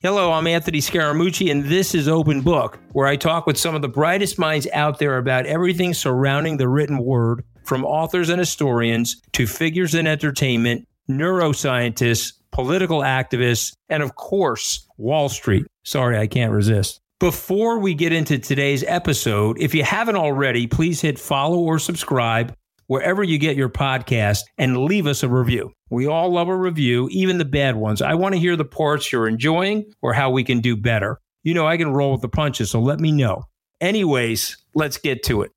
Hello, I'm Anthony Scaramucci, and this is Open Book, where I talk with some of the brightest minds out there about everything surrounding the written word, from authors and historians to figures in entertainment, neuroscientists, political activists, and of course, Wall Street. Sorry, I can't resist. Before we get into today's episode, if you haven't already, please hit follow or subscribe wherever you get your podcast and leave us a review. We all love a review, even the bad ones. I want to hear the parts you're enjoying or how we can do better. You know, I can roll with the punches, so let me know. Anyways, let's get to it.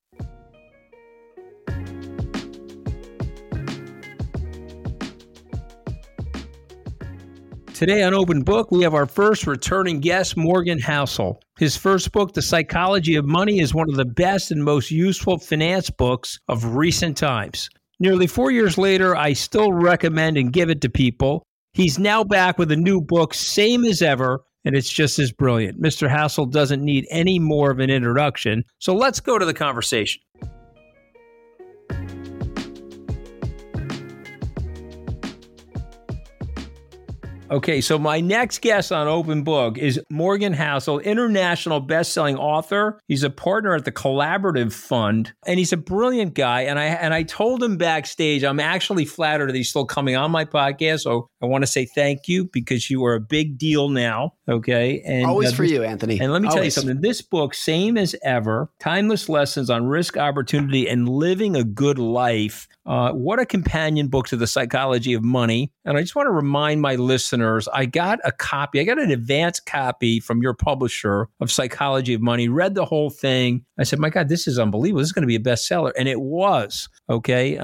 Today on Open Book, we have our first returning guest, Morgan Housel. His first book, The Psychology of Money, is one of the best and most useful finance books of recent times. Nearly 4 years later, I still recommend and give it to people. He's now back with a new book, same as ever, and it's just as brilliant. Mr. Housel doesn't need any more of an introduction, so let's go to the conversation. Okay, so my next guest on Open Book is Morgan Housel, international best-selling author. He's a partner at the Collaborative Fund, and he's a brilliant guy. And I told him backstage, I'm actually flattered that he's still coming on my podcast. So I want to say thank you because you are a big deal now. Okay, and always for you, Anthony. And let me tell you something. This book, same as ever, timeless lessons on risk, opportunity, and living a good life. What a companion book to The Psychology of Money. And I just want to remind my listeners, I got an advanced copy from your publisher of Psychology of Money, read the whole thing. I said, my God, this is unbelievable. This is going to be a bestseller. And it was. Okay.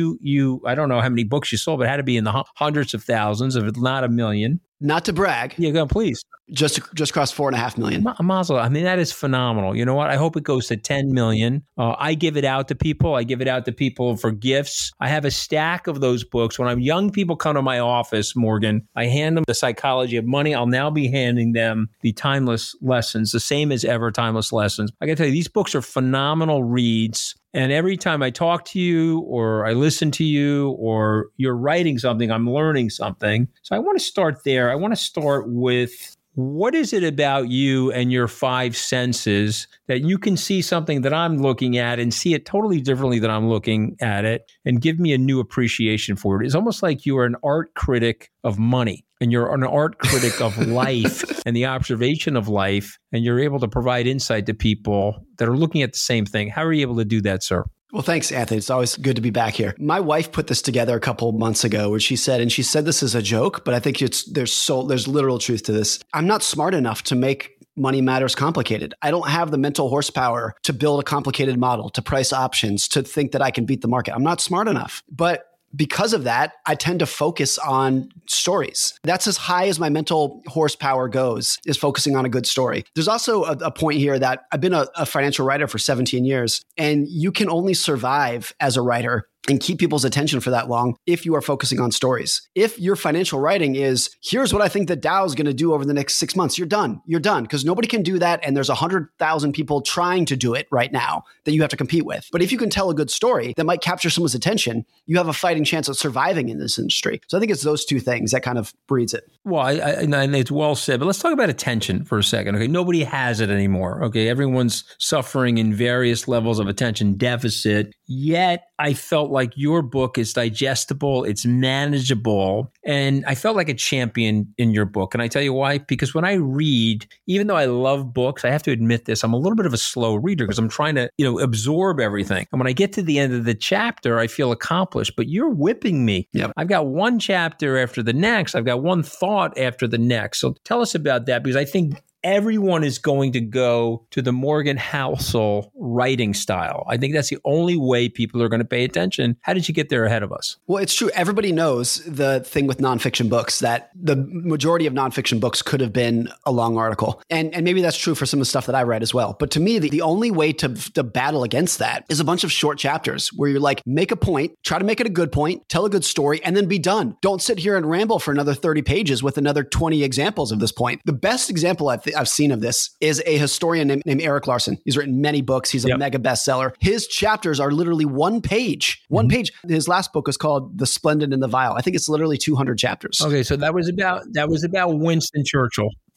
I don't know how many books you sold, but it had to be in the hundreds of thousands, if not a million. Not to brag. Yeah, go, please. Just crossed 4.5 million. Mazel. I mean, that is phenomenal. You know what? I hope it goes to 10 million. I give it out to people. I give it out to people for gifts. I have a stack of those books. When young people come to my office, Morgan, I hand them The Psychology of Money. I'll now be handing them the Timeless Lessons, the same as ever Timeless Lessons. I got to tell you, these books are phenomenal reads. And every time I talk to you or I listen to you or you're writing something, I'm learning something. So I want to start there. I want to start with, what is it about you and your five senses that you can see something that I'm looking at and see it totally differently than I'm looking at it and give me a new appreciation for it? It's almost like you are an art critic of money and you're an art critic of life and the observation of life, and you're able to provide insight to people that are looking at the same thing. How are you able to do that, sir? Well, thanks, Anthony. It's always good to be back here. My wife put this together a couple of months ago where she said this is a joke, but I think there's literal truth to this. I'm not smart enough to make money matters complicated. I don't have the mental horsepower to build a complicated model, to price options, to think that I can beat the market. I'm not smart enough. But because of that, I tend to focus on stories. That's as high as my mental horsepower goes, is focusing on a good story. There's also a point here that I've been a financial writer for 17 years, and you can only survive as a writer and keep people's attention for that long if you are focusing on stories. If your financial writing is, here's what I think the Dow is going to do over the next 6 months, you're done. You're done, because nobody can do that. And there's 100,000 people trying to do it right now that you have to compete with. But if you can tell a good story that might capture someone's attention, you have a fighting chance of surviving in this industry. So I think it's those two things that kind of breeds it. Well, and it's well said, but let's talk about attention for a second. Okay, nobody has it anymore. Okay, everyone's suffering in various levels of attention deficit. Yet I felt like your book is digestible, it's manageable, and I felt like a champion in your book. And I tell you why? Because when I read, even though I love books, I have to admit this, I'm a little bit of a slow reader because I'm trying to, absorb everything. And when I get to the end of the chapter, I feel accomplished, but you're whipping me. Yep. I've got one chapter after the next. I've got one thought after the next. So tell us about that, because I think everyone is going to go to the Morgan Housel writing style. I think that's the only way people are going to pay attention. How did you get there ahead of us? Well, it's true. Everybody knows the thing with nonfiction books, that the majority of nonfiction books could have been a long article. And maybe that's true for some of the stuff that I write as well. But to me, the only way to battle against that is a bunch of short chapters where you're like, make a point, try to make it a good point, tell a good story, and then be done. Don't sit here and ramble for another 30 pages with another 20 examples of this point. The best example I've seen of this is a historian named Erik Larson. He's written many books. He's a mega bestseller. His chapters are literally one page. One page. His last book was called The Splendid and the Vile. I think it's literally 200 chapters. Okay, so that was about Winston Churchill.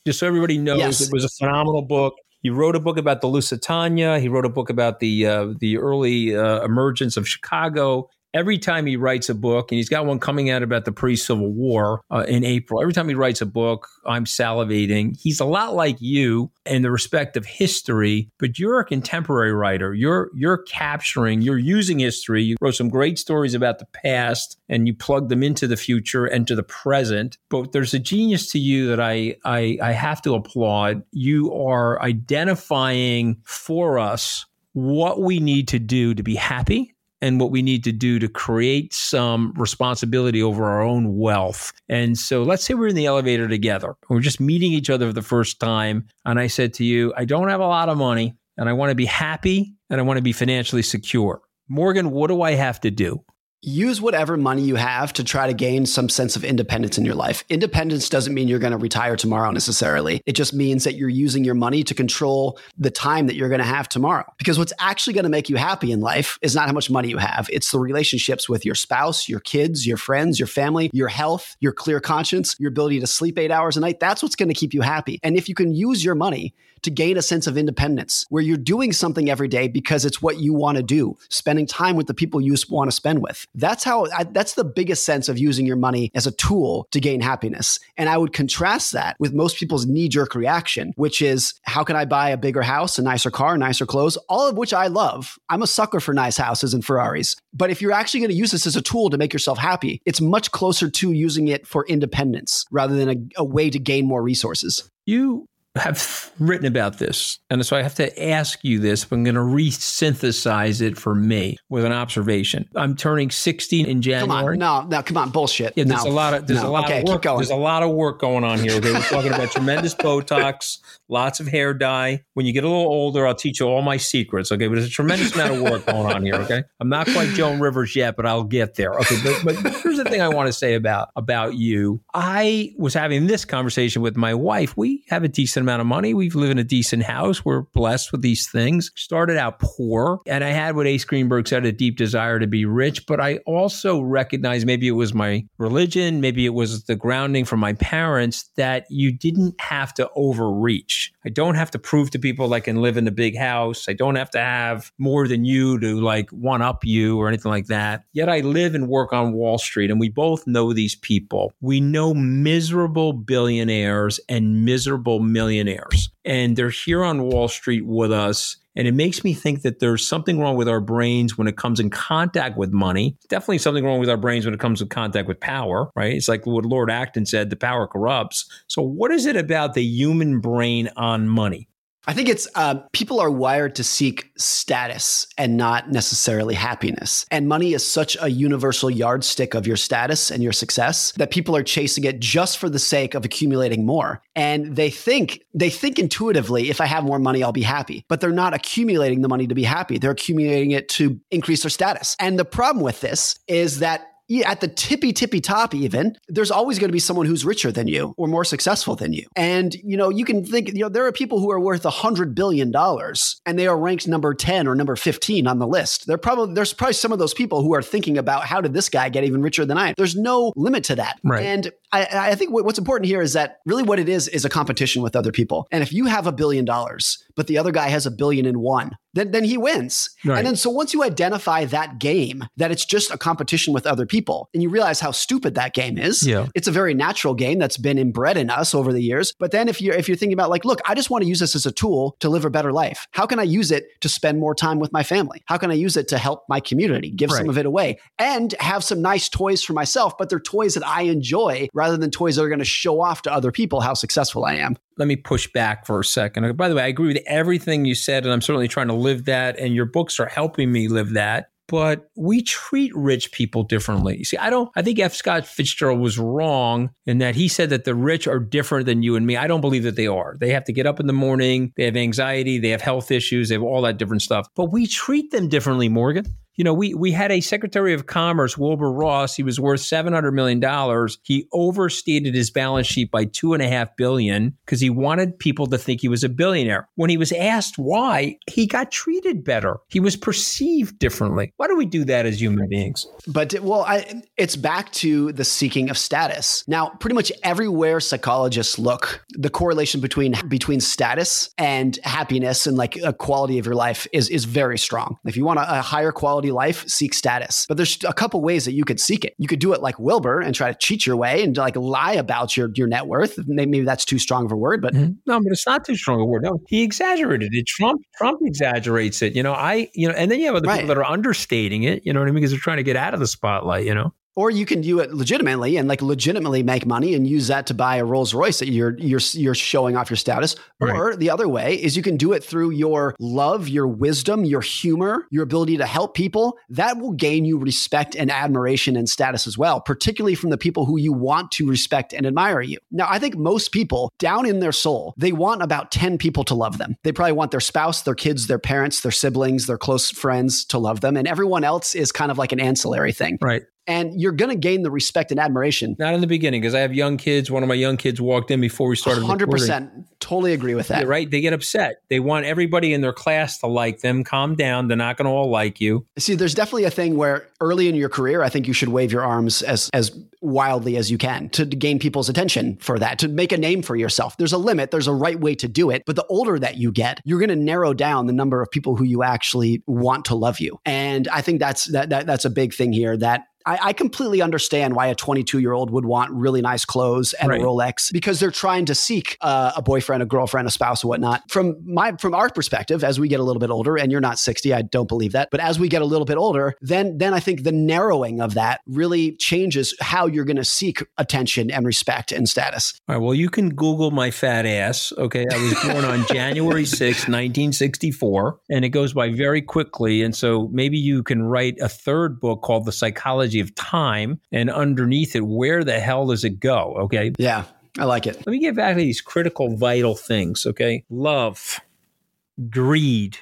Just so everybody knows, Yes. It was a phenomenal book. He wrote a book about the Lusitania. He wrote a book about the early emergence of Chicago. Every time he writes a book, and he's got one coming out about the pre-Civil War in April, every time he writes a book, I'm salivating. He's a lot like you in the respect of history, but you're a contemporary writer. You're using history. You wrote some great stories about the past, and you plug them into the future and to the present. But there's a genius to you that I have to applaud. You are identifying for us what we need to do to be happy, and what we need to do to create some responsibility over our own wealth. And so let's say we're in the elevator together. We're just meeting each other for the first time. And I said to you, I don't have a lot of money, and I want to be happy, and I want to be financially secure. Morgan, what do I have to do? Use whatever money you have to try to gain some sense of independence in your life. Independence doesn't mean you're going to retire tomorrow necessarily. It just means that you're using your money to control the time that you're going to have tomorrow. Because what's actually going to make you happy in life is not how much money you have. It's the relationships with your spouse, your kids, your friends, your family, your health, your clear conscience, your ability to sleep 8 hours a night. That's what's going to keep you happy. And if you can use your money to gain a sense of independence, where you're doing something every day because it's what you want to do, spending time with the people you want to spend with. That's the biggest sense of using your money as a tool to gain happiness. And I would contrast that with most people's knee-jerk reaction, which is, how can I buy a bigger house, a nicer car, nicer clothes, all of which I love. I'm a sucker for nice houses and Ferraris. But if you're actually going to use this as a tool to make yourself happy, it's much closer to using it for independence rather than a way to gain more resources. You have written about this. And so I have to ask you this, but I'm going to re-synthesize it for me with an observation. I'm turning 60 in January. Come on, bullshit. Yeah, there's a lot of work. Keep going. There's a lot of work going on here. Okay? We're talking about tremendous Botox, lots of hair dye. When you get a little older, I'll teach you all my secrets. Okay, but there's a tremendous amount of work going on here. Okay, I'm not quite Joan Rivers yet, but I'll get there. Okay, but here's the thing I want to say about you. I was having this conversation with my wife. We have a decent amount of money. We live in a decent house. We're blessed with these things. Started out poor, and I had what Ace Greenberg said, a deep desire to be rich. But I also recognized, maybe it was my religion, maybe it was the grounding from my parents, that you didn't have to overreach. I don't have to prove to people I can live in a big house. I don't have to have more than you to like one up you or anything like that. Yet I live and work on Wall Street, and we both know these people. We know miserable billionaires and miserable millionaires. And they're here on Wall Street with us. And it makes me think that there's something wrong with our brains when it comes in contact with money. Definitely something wrong with our brains when it comes in contact with power, right? It's like what Lord Acton said, the power corrupts. So what is it about the human brain on money? I think it's people are wired to seek status and not necessarily happiness. And money is such a universal yardstick of your status and your success that people are chasing it just for the sake of accumulating more. And they think intuitively, if I have more money, I'll be happy. But they're not accumulating the money to be happy. They're accumulating it to increase their status. And the problem with this is that at the tippy top even, there's always going to be someone who's richer than you or more successful than you. And, you can think, there are people who are worth $100 billion and they are ranked number 10 or number 15 on the list. There's probably some of those people who are thinking about, how did this guy get even richer than I am? There's no limit to that. Right. And I think what's important here is that really what it is a competition with other people. And if you have $1 billion, but the other guy has $1 billion and one, then he wins. Right. And then so once you identify that game, that it's just a competition with other people, and you realize how stupid that game is, it's a very natural game that's been inbred in us over the years. But then if you're thinking about like, look, I just want to use this as a tool to live a better life. How can I use it to spend more time with my family? How can I use it to help my community, give some of it away, and have some nice toys for myself, but they're toys that I enjoy rather than toys that are going to show off to other people how successful I am. Let me push back for a second. By the way, I agree with everything you said, and I'm certainly trying to live that, and your books are helping me live that. But we treat rich people differently. See, I think F. Scott Fitzgerald was wrong in that he said that the rich are different than you and me. I don't believe that they are. They have to get up in the morning. They have anxiety. They have health issues. They have all that different stuff. But we treat them differently, Morgan. We had a Secretary of Commerce, Wilbur Ross. He was worth $700 million. He overstated his balance sheet by $2.5 billion because he wanted people to think he was a billionaire. When he was asked why, he got treated better. He was perceived differently. Why do we do that as human beings? But it's back to the seeking of status. Now, pretty much everywhere psychologists look, the correlation between status and happiness and like a quality of your life is very strong. If you want a higher quality life, seek status. But there's a couple ways that you could seek it. You could do it like Wilbur and try to cheat your way and like lie about your net worth. Maybe that's too strong of a word, but no, but it's not too strong a word. No, he exaggerated it. Trump exaggerates it. And then you have other people that are understating it. You know what I mean? Because they're trying to get out of the spotlight. Or you can do it legitimately and like legitimately make money and use that to buy a Rolls Royce that you're showing off your status. Right. Or the other way is you can do it through your love, your wisdom, your humor, your ability to help people. That will gain you respect and admiration and status as well, particularly from the people who you want to respect and admire you. Now, I think most people down in their soul, they want about 10 people to love them. They probably want their spouse, their kids, their parents, their siblings, their close friends to love them. And everyone else is kind of like an ancillary thing. Right. And you're going to gain the respect and admiration. Not in the beginning, because I have young kids. One of my young kids walked in before we started 100%. Recording. Totally agree with that. Yeah, right? They get upset. They want everybody in their class to like them. Calm down. They're not going to all like you. See, there's definitely a thing where early in your career, I think you should wave your arms as wildly as you can to gain people's attention for that, to make a name for yourself. There's a limit. There's a right way to do it. But the older that you get, you're going to narrow down the number of people who you actually want to love you. And I think that's a big thing here that I completely understand why a 22-year-old would want really nice clothes and a Rolex, because they're trying to seek a boyfriend, a girlfriend, a spouse, or whatnot. From our perspective, as we get a little bit older, and you're not 60, I don't believe that, but as we get a little bit older, then I think the narrowing of that really changes how you're going to seek attention and respect and status. All right. Well, you can Google my fat ass. Okay. I was born on January 6, 1964, and it goes by very quickly. And so maybe you can write a third book called The Psychology of Time, and underneath it, where the hell does it go? Okay. Yeah, I like it. Let me get back to these critical, vital things. Okay. Love, greed,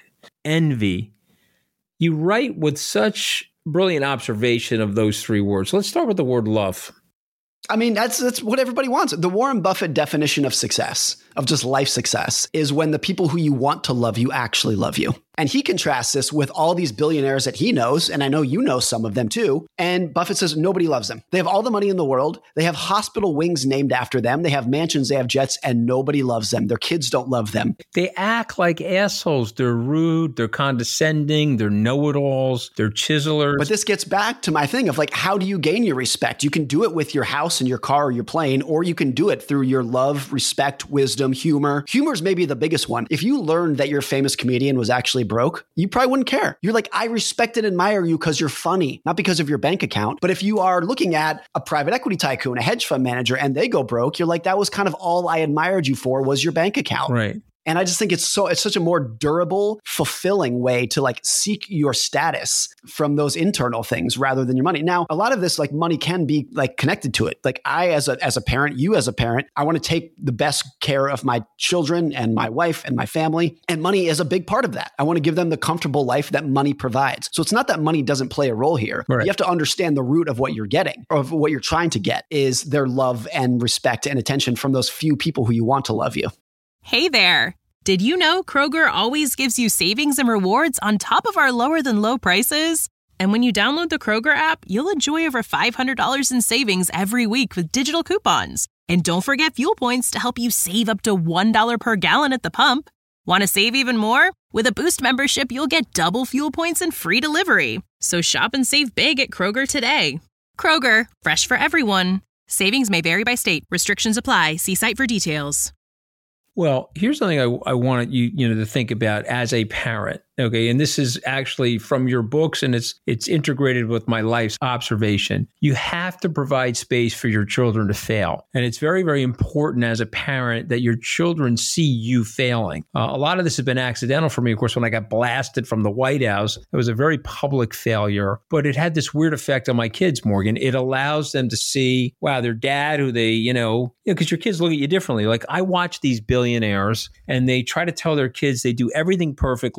envy. You write with such brilliant observation of those three words. Let's start with the word love. I mean, that's what everybody wants. The Warren Buffett definition of success, of just life success, is when the people who you want to love you actually love you. And he contrasts this with all these billionaires that he knows, and I know you know some of them too. And Buffett says nobody loves them. They have all the money in the world. They have hospital wings named after them. They have mansions, they have jets, and nobody loves them. Their kids don't love them. They act like assholes. They're rude. They're condescending. They're know-it-alls. They're chiselers. But this gets back to my thing of like, how do you gain your respect? You can do it with your house and your car or your plane, or you can do it through your love, respect, wisdom, humor. Humor is maybe the biggest one. If you learned that your famous comedian was actually broke, you probably wouldn't care. You're like, I respect and admire you because you're funny, not because of your bank account. But if you are looking at a private equity tycoon, a hedge fund manager, and they go broke, you're like, that was kind of all I admired you for was your bank account. Right. And I just think it's such a more durable, fulfilling way to like seek your status from those internal things rather than your money. Now, a lot of this like money can be like connected to it. Like I, as a parent, you as a parent, I want to take the best care of my children and my wife and my family. And money is a big part of that. I want to give them the comfortable life that money provides. So it's not that money doesn't play a role here. Right. You have to understand the root of what you're getting, or of what you're trying to get, is their love and respect and attention from those few people who you want to love you. Hey there. Did you know Kroger always gives you savings and rewards on top of our lower than low prices? And when you download the Kroger app, you'll enjoy over $500 in savings every week with digital coupons. And don't forget fuel points to help you save up to $1 per gallon at the pump. Want to save even more? With a Boost membership, you'll get double fuel points and free delivery. So shop and save big at Kroger today. Kroger, fresh for everyone. Savings may vary by state. Restrictions apply. See site for details. Well, here's something I wanted you to think about as a parent. Okay. And this is actually from your books, and it's integrated with my life's observation. You have to provide space for your children to fail. And it's very, very important as a parent that your children see you failing. A lot of this has been accidental for me. Of course, when I got blasted from the White House, it was a very public failure, but it had this weird effect on my kids, Morgan. It allows them to see, wow, their dad, who they, because your kids look at you differently. Like I watch these billionaires and they try to tell their kids they do everything perfectly and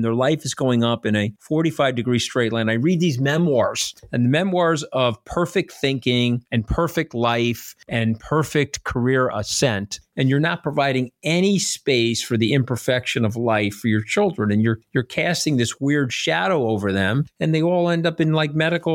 their life is going up in a 45-degree straight line. I read these memoirs, and the memoirs of perfect thinking and perfect life and perfect career ascent. And you're not providing any space for the imperfection of life for your children. And you're casting this weird shadow over them, and they all end up in like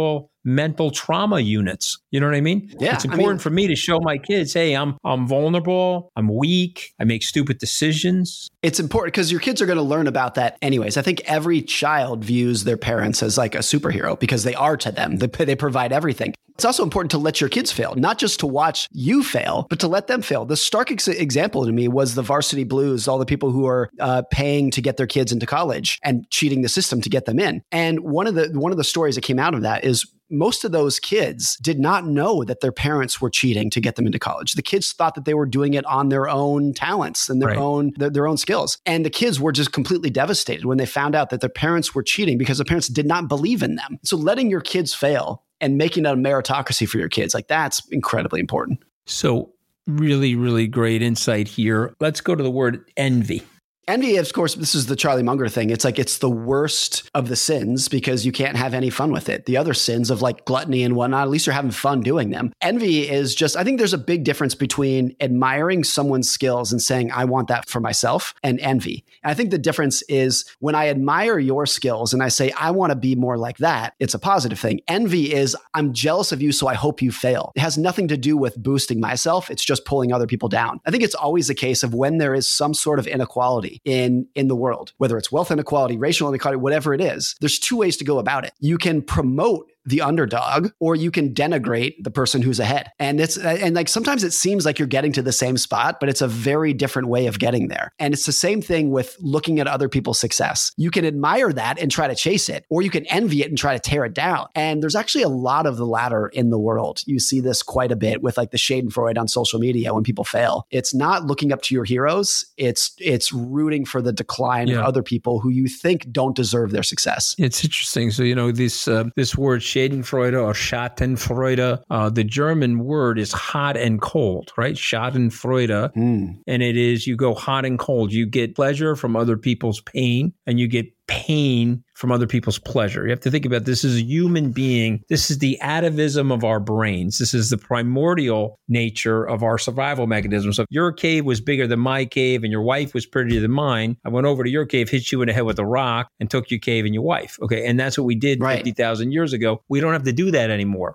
mental trauma units. You know what I mean? Yeah. It's important for me to show my kids, hey, I'm vulnerable, I'm weak, I make stupid decisions. It's important because your kids are going to learn about that anyways. I think every child views their parents as like a superhero because they are to them. They provide everything. It's also important to let your kids fail, not just to watch you fail, but to let them fail. The stark example to me was the Varsity Blues, all the people who are paying to get their kids into college and cheating the system to get them in. And one of the stories that came out of that is most of those kids did not know that their parents were cheating to get them into college. The kids thought that they were doing it on their own talents and their own skills. And the kids were just completely devastated when they found out that their parents were cheating because the parents did not believe in them. So letting your kids fail and making it a meritocracy for your kids, like that's incredibly important. So really, really great insight here. Let's go to the word envy. Envy, of course, this is the Charlie Munger thing. It's like it's the worst of the sins because you can't have any fun with it. The other sins of like gluttony and whatnot, at least you're having fun doing them. Envy is just, I think there's a big difference between admiring someone's skills and saying, I want that for myself, and envy. And I think the difference is when I admire your skills and I say, I want to be more like that, it's a positive thing. Envy is, I'm jealous of you, so I hope you fail. It has nothing to do with boosting myself. It's just pulling other people down. I think it's always a case of when there is some sort of inequality in the world, whether it's wealth inequality, racial inequality, whatever it is, there's two ways to go about it. You can promote the underdog, or you can denigrate the person who's ahead. And like sometimes it seems like you're getting to the same spot, but it's a very different way of getting there. And it's the same thing with looking at other people's success. You can admire that and try to chase it, or you can envy it and try to tear it down. And there's actually a lot of the latter in the world. You see this quite a bit with like the Schadenfreude on social media when people fail. It's not looking up to your heroes. It's rooting for the decline of other people who you think don't deserve their success. It's interesting. So, this word Schadenfreude or Schadenfreude, the German word is hot and cold, right? Schadenfreude. And it is, you go hot and cold. You get pleasure from other people's pain, and you get pain from other people's pleasure. You have to think about this as a human being. This is the atavism of our brains. This is the primordial nature of our survival mechanism. So if your cave was bigger than my cave and your wife was prettier than mine, I went over to your cave, hit you in the head with a rock, and took your cave and your wife. Okay. And that's what we did 50,000 years ago. We don't have to do that anymore.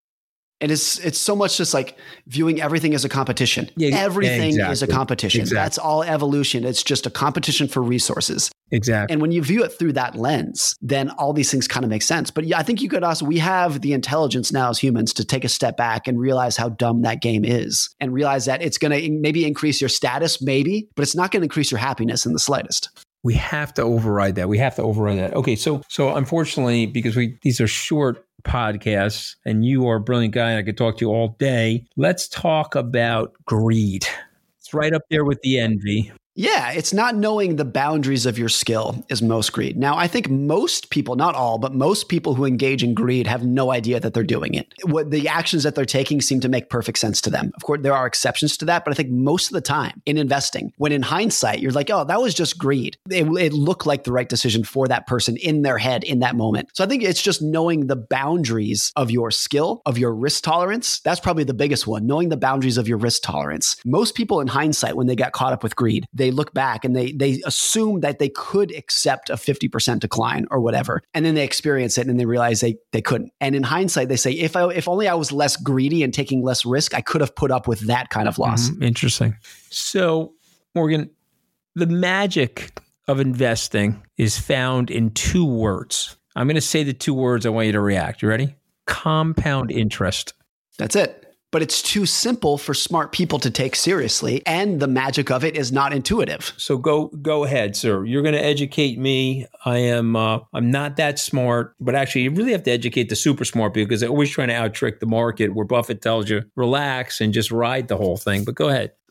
And it's so much just like viewing everything as a competition. Everything is a competition. That's all evolution. It's just a competition for resources. Exactly. And when you view it through that lens, then all these things kind of make sense. But yeah, I think you could also, we have the intelligence now as humans to take a step back and realize how dumb that game is, and realize that it's going to maybe increase your status, maybe, but it's not going to increase your happiness in the slightest. We have to override that. Okay. So unfortunately, because these are short podcasts and you are a brilliant guy and I could talk to you all day, let's talk about greed. It's right up there with the envy. Yeah, it's not knowing the boundaries of your skill is most greed. Now, I think most people, not all, but most people who engage in greed have no idea that they're doing it. What the actions that they're taking seem to make perfect sense to them. Of course, there are exceptions to that, but I think most of the time in investing, when in hindsight, you're like, oh, that was just greed. It looked like the right decision for that person in their head in that moment. So I think it's just knowing the boundaries of your skill, of your risk tolerance. That's probably the biggest one, knowing the boundaries of your risk tolerance. Most people in hindsight, when they got caught up with greed, they look back and they assume that they could accept a 50% decline or whatever. And then they experience it and they realize they couldn't. And in hindsight, they say, if only I was less greedy and taking less risk, I could have put up with that kind of loss. Interesting. So, Morgan, the magic of investing is found in two words. I'm going to say the two words. I want you to react. You ready? Compound interest. That's it. But it's too simple for smart people to take seriously, and the magic of it is not intuitive. So go ahead, sir. You're going to educate me. I'm not that smart, but actually you really have to educate the super smart people because they're always trying to out trick the market where Buffett tells you relax and just ride the whole thing. But go ahead.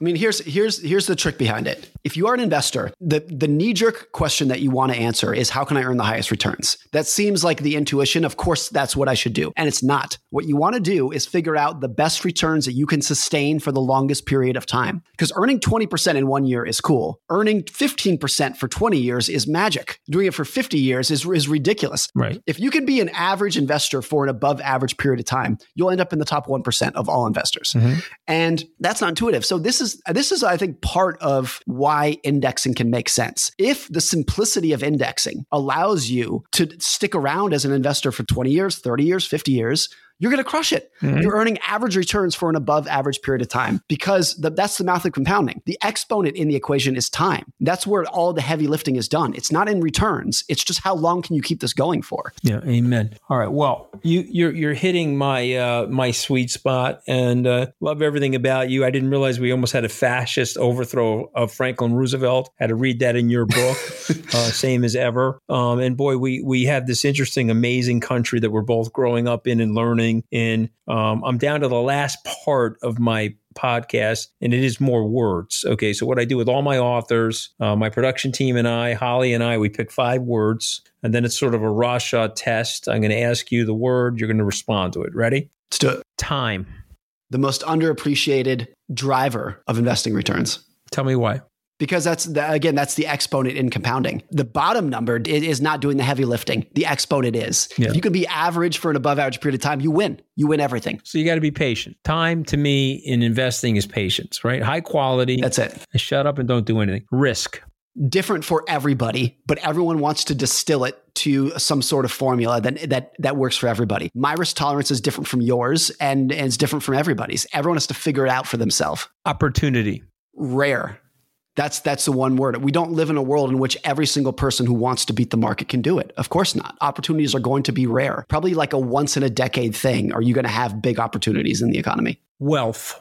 I mean, here's the trick behind it. If you are an investor, the knee-jerk question that you want to answer is, how can I earn the highest returns? That seems like the intuition. Of course, that's what I should do. And it's not. What you want to do is figure out the best returns that you can sustain for the longest period of time. Because earning 20% in 1 year is cool. Earning 15% for 20 years is magic. Doing it for 50 years is ridiculous. Right. If you can be an average investor for an above average period of time, you'll end up in the top 1% of all investors. Mm-hmm. And that's not intuitive. So this is, I think, part of why indexing can make sense. If the simplicity of indexing allows you to stick around as an investor for 20 years, 30 years, 50 years, you're going to crush it. Mm-hmm. You're earning average returns for an above average period of time because that's the math of compounding. The exponent in the equation is time. That's where all the heavy lifting is done. It's not in returns. It's just how long can you keep this going for? Yeah, amen. All right. Well, you're hitting my my sweet spot, and love everything about you. I didn't realize we almost had a fascist overthrow of Franklin Roosevelt. Had to read that in your book, same as ever. And boy, we have this interesting, amazing country that we're both growing up in and learning in. I'm down to the last part of my podcast, and it is more words. Okay, so what I do with all my authors, my production team and I, Holly and I, we pick 5 words, and then it's sort of a Rorschach test. I'm going to ask you the word. You're going to respond to it. Ready? Let's do it. Time. The most underappreciated driver of investing returns. Tell me why. Because that's the exponent in compounding. The bottom number is not doing the heavy lifting. The exponent is. Yeah. If you can be average for an above average period of time, you win. You win everything. So you got to be patient. Time to me in investing is patience, right? High quality. That's it. Shut up and don't do anything. Risk. Different for everybody, but everyone wants to distill it to some sort of formula that works for everybody. My risk tolerance is different from yours, and it's different from everybody's. Everyone has to figure it out for themselves. Opportunity. Rare. That's the one word. We don't live in a world in which every single person who wants to beat the market can do it. Of course not. Opportunities are going to be rare. Probably like a once in a decade thing. Are you going to have big opportunities in the economy? Wealth.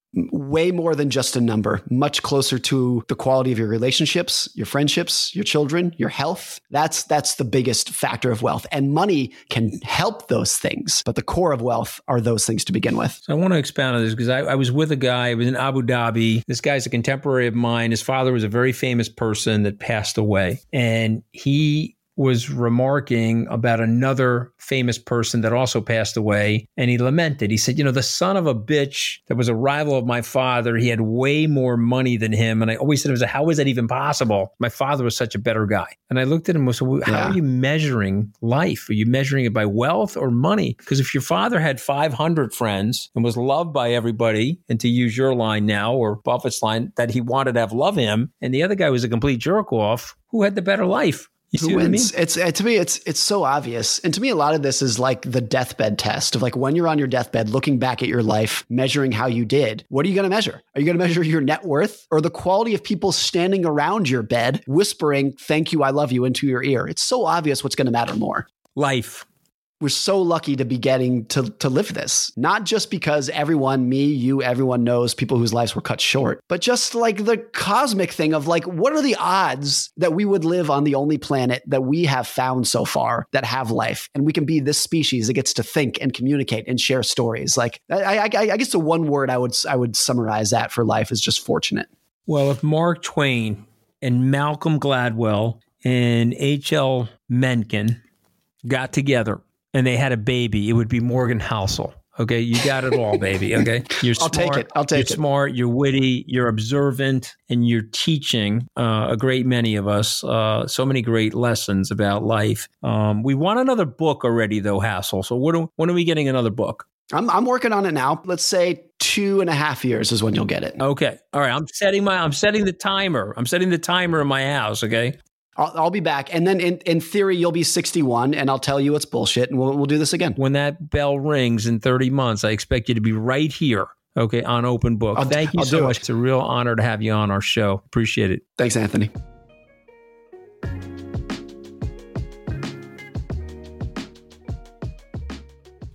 Way more than just a number, much closer to the quality of your relationships, your friendships, your children, your health. That's the biggest factor of wealth. And money can help those things, but the core of wealth are those things to begin with. So I want to expound on this because I was with a guy, I was in Abu Dhabi. This guy's a contemporary of mine. His father was a very famous person that passed away. And he was remarking about another famous person that also passed away. And he lamented. He said, the son of a bitch that was a rival of my father, he had way more money than him. And I always said, how is that even possible? My father was such a better guy. And I looked at him and said, how are you measuring life? Are you measuring it by wealth or money? Because if your father had 500 friends and was loved by everybody, and to use your line now, or Buffett's line, that he wanted to have love him, and the other guy was a complete jerk off, who had the better life? You see Who what wins? I mean? To me, it's so obvious. And to me, a lot of this is like the deathbed test of like when you're on your deathbed, looking back at your life, measuring how you did. What are you going to measure? Are you going to measure your net worth or the quality of people standing around your bed, whispering, "Thank you, I love you," into your ear? It's so obvious what's going to matter more. Life. We're so lucky to be getting to live this, not just because everyone, me, you, everyone knows people whose lives were cut short, but just like the cosmic thing of like, what are the odds that we would live on the only planet that we have found so far that have life? And we can be this species that gets to think and communicate and share stories. Like, I guess the one word I would summarize that for life is just fortunate. Well, if Mark Twain and Malcolm Gladwell and H.L. Mencken got together and they had a baby, it would be Morgan Housel. Okay, you got it all, baby. Okay, you're smart. I'll take it. You're smart. You're witty. You're observant, and you're teaching a great many of us so many great lessons about life. We want another book already, though, Housel. So when are we getting another book? I'm working on it now. Let's say 2.5 years is when you'll get it. Okay, all right. I'm setting the timer. I'm setting the timer in my house. Okay. I'll be back. And then in theory, you'll be 61 and I'll tell you it's bullshit and we'll do this again. When that bell rings in 30 months, I expect you to be right here, okay, on Open Book. Thank you so much. It's a real honor to have you on our show. Appreciate it. Thanks, Anthony.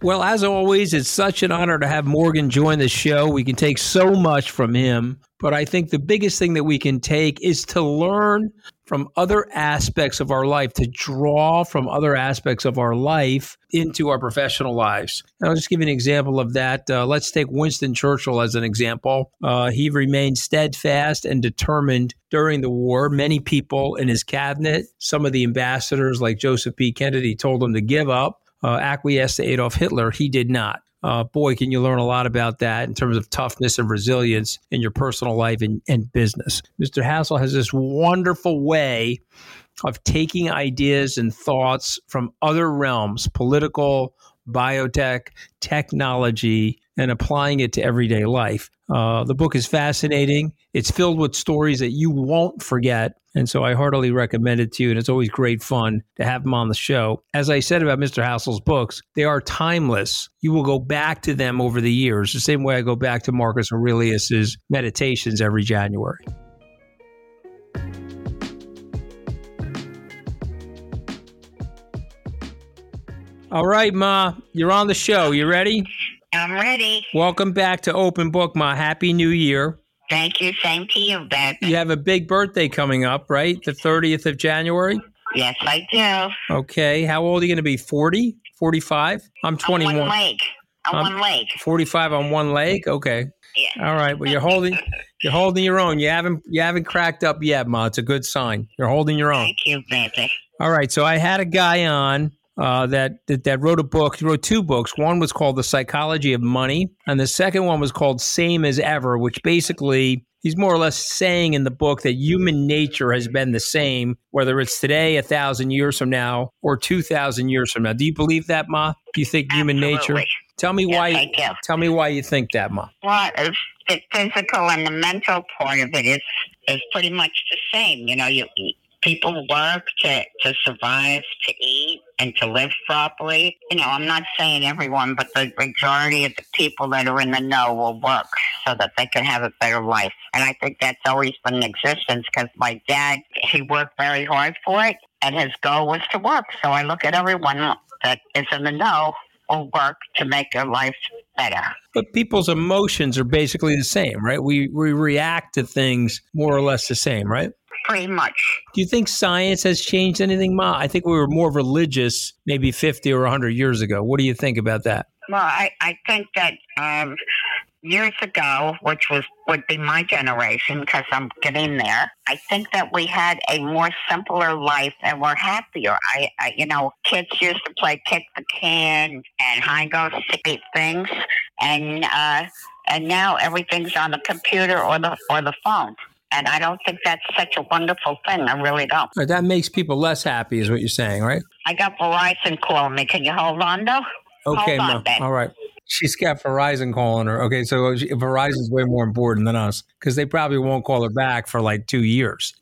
Well, as always, it's such an honor to have Morgan join the show. We can take so much from him, but I think the biggest thing that we can take is to learn from other aspects of our life, to draw from other aspects of our life into our professional lives. And I'll just give you an example of that. Let's take Winston Churchill as an example. He remained steadfast and determined during the war. Many people in his cabinet, some of the ambassadors like Joseph P. Kennedy, told him to give up. Acquiesced to Adolf Hitler. He did not. Boy, can you learn a lot about that in terms of toughness and resilience in your personal life and business. Mr. Hassel has this wonderful way of taking ideas and thoughts from other realms, political, biotech, technology, and applying it to everyday life. The book is fascinating. It's filled with stories that you won't forget. And so I heartily recommend it to you. And it's always great fun to have him on the show. As I said about Mr. Hassel's books, they are timeless. You will go back to them over the years, the same way I go back to Marcus Aurelius's Meditations every January. All right, Ma, you're on the show. You ready? I'm ready. Welcome back to Open Book, Ma. Happy New Year. Thank you. Same to you, Beth. You have a big birthday coming up, right? The 30th of January? Yes, I do. Okay. How old are you going to be? 40? 45? I'm 21. On one leg. On one leg. 45 on one leg? Okay. Yeah. All right. Well, you're holding your own. You haven't cracked up yet, Ma. It's a good sign. You're holding your own. Thank you, baby. All right. So I had a guy on that wrote a book. He wrote two books. One was called The Psychology of Money, and the second one was called Same as Ever, which basically he's more or less saying in the book that human nature has been the same, whether it's today, 1,000 years from now, or 2,000 years from now. Do you believe that, Ma? Do you think human nature? Tell me why. I do. Tell me why you think that, Ma. Well, the physical and the mental part of it is pretty much the same. You know, people work to survive, to eat, and to live properly. You know, I'm not saying everyone, but the majority of the people that are in the know will work so that they can have a better life. And I think that's always been in existence because my dad, he worked very hard for it, and his goal was to work. So I look at everyone that is in the know will work to make their life better. But people's emotions are basically the same, right? We react to things more or less the same, right? Pretty much. Do you think science has changed anything, Ma? I think we were more religious maybe 50 or 100 years ago. What do you think about that? Well, I think that years ago, which would be my generation, because I'm getting there, I think that we had a more simpler life and we're happier. I you know, kids used to play kick the can and hide-go-seek things, and now everything's on the computer or the phone. And I don't think that's such a wonderful thing. I really don't. That makes people less happy is what you're saying, right? I got Verizon calling me. Can you hold on, though? Okay, hold on, all right. She's got Verizon calling her. Okay, so Verizon's way more important than us because they probably won't call her back for like 2 years.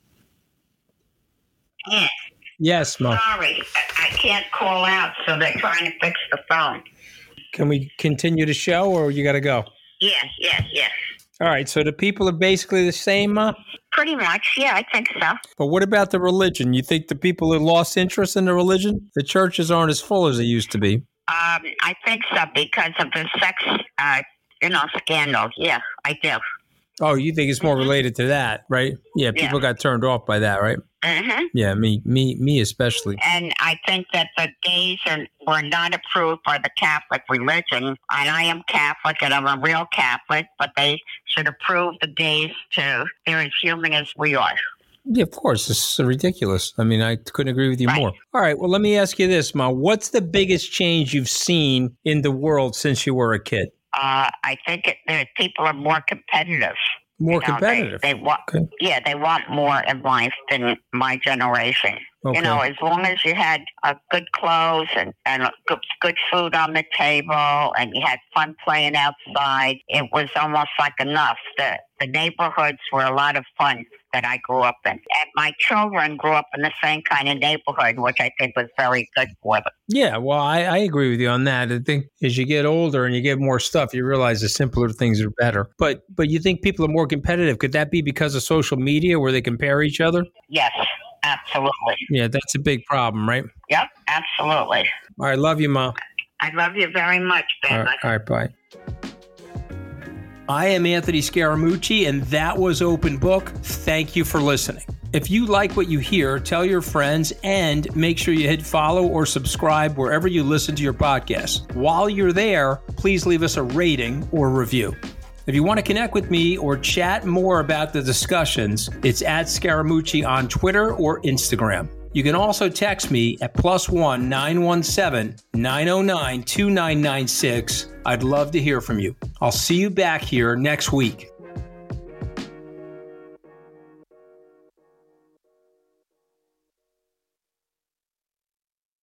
Yeah. Yes, Ma. Sorry, I can't call out, so they're trying to fix the phone. Can we continue the show or you got to go? Yeah. All right, so the people are basically the same, Ma? Pretty much, yeah, I think so. But what about the religion? You think the people have lost interest in the religion? The churches aren't as full as they used to be. I think so because of the sex, scandal. Yeah, I do. Oh, you think it's more related to that, right? Yeah, people got turned off by that, right? Mm-hmm. Yeah, me especially. And I think that the gays were not approved by the Catholic religion. And I am Catholic and I'm a real Catholic, but they should approve the gays too. They're as human as we are. Yeah, of course. It's ridiculous. I mean, I couldn't agree with you more. All right, well, let me ask you this, Ma. What's the biggest change you've seen in the world since you were a kid? I think people are more competitive. More competitive. They want, they want more in life than my generation. Okay. You know, as long as you had good clothes and good food on the table, and you had fun playing outside, it was almost like enough. The neighborhoods were a lot of fun that I grew up in. And my children grew up in the same kind of neighborhood, which I think was very good for them. Yeah, well, I agree with you on that. I think as you get older and you get more stuff, you realize the simpler things are better. But you think people are more competitive. Could that be because of social media where they compare each other? Yes, absolutely. Yeah, that's a big problem, right? Yep, absolutely. All right, love you, Ma. I love you very much, Ben. All right, bye. I am Anthony Scaramucci, and that was Open Book. Thank you for listening. If you like what you hear, tell your friends and make sure you hit follow or subscribe wherever you listen to your podcast. While you're there, please leave us a rating or review. If you want to connect with me or chat more about the discussions, it's at Scaramucci on Twitter or Instagram. You can also text me at +1 917 909 2996. I'd love to hear from you. I'll see you back here next week.